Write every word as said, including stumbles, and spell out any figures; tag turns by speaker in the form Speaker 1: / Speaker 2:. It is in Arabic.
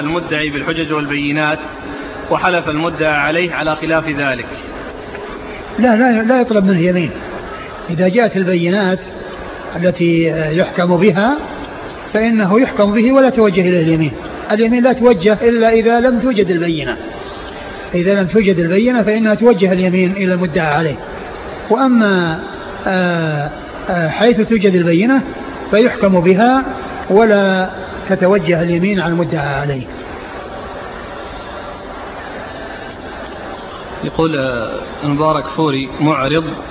Speaker 1: المدعي بالحجج والبينات وحلف المدعى عليه على خلاف ذلك؟
Speaker 2: لا لا لا يطلب منه يمين. إذا جاءت البينات التي يحكم بها فإنه يحكم به ولا توجه إليه اليمين. اليمين لا توجه إلا إذا لم توجد البينة. إذا لم توجد البينة فإنها توجه اليمين إلى المدعى عليه. وأما آآ آآ حيث توجد البينة فيحكم بها ولا تتوجه اليمين على المدعى عليه.
Speaker 1: يقول المبارك فوري معرض